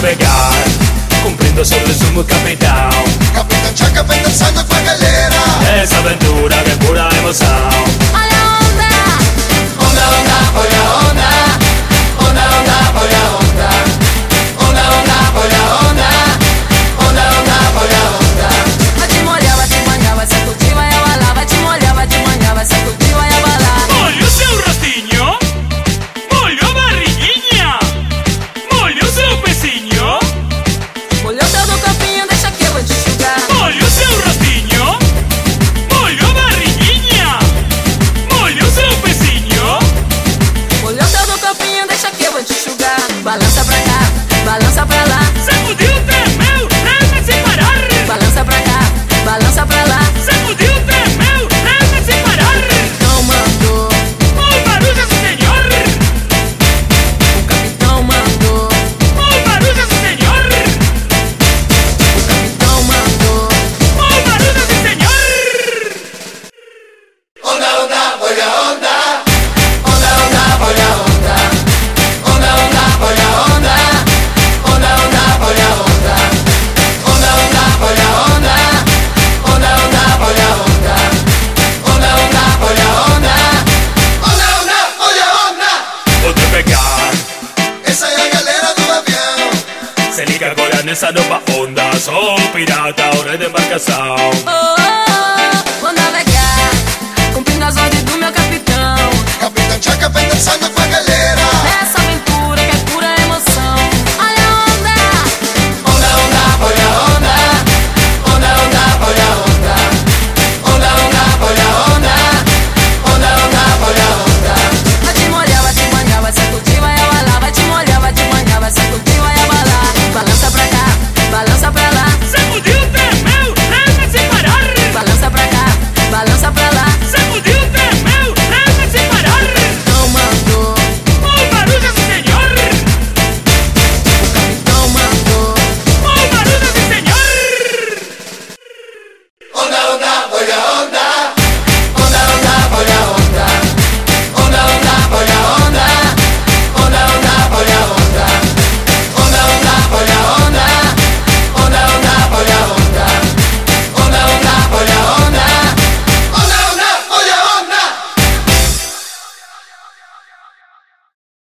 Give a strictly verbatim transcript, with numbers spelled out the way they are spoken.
navegar, cumprindo sobre o sumo capitão. Capitão Chaka pensando com a galera. Essa aventura que é pura emoção. Olha a onda, Onda, onda, olha a onda. Onda, onda, olha a onda. Onda, onda, olha a onda. Onda, onda, olha a onda. vai te molhar, vai te manhar, vai se curtir, vai abalar. Vai te molhar, vai te manhar, vai se curtir, vai abalar. Molhou seu rostinho? Molhou a barriguinha? Molhou seu pezinho? Molhou teu no campinho, deixa que eu vou te enxugar. Molhou seu rostinho? Molhou a barriguinha? Molhou seu pezinho? Molhou teu no campinho, deixa que eu vou te enxugar. Balança pra cá, balança pra lá. Sacudiu, tremeu, leva sem parar. Balança pra cá, balança pra lá. Sacudiu, tremeu, leva sem parar. Capitão mandou, O Maruja, sim senhor. o capitão mandou, O Maruja, sim senhor. o capitão mandou. O Maruja, sim senhor. Onda, onda, olha a onda. Onda, onda, olha a onda. Onda, onda, olha a onda. Onda, onda, olha a onda. Onda, onda, olha a onda. Onda, onda, olha a onda. Onda, onda, olha a onda. Onda, onda, olha a onda. Vou navegar, Essa é a galera do avião. se liga agora nessa nova onda. Sou pirata, o rei da embarcação.